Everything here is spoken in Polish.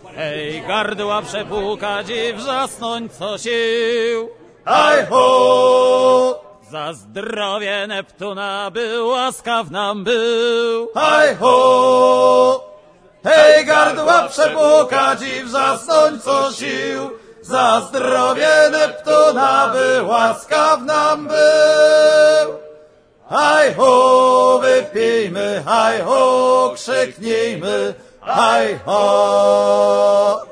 Hej, gardła przepłukać i wrzasnąć co sił. Haj ho! Za zdrowie Neptuna, by łaskaw nam był. Haj ho! Hej, gardła przepłukać i wrzasnąć co sił. Za zdrowie Neptuna, by łaskaw nam był. Haj ho, wypijmy, haj ho, krzyknijmy, haj ho.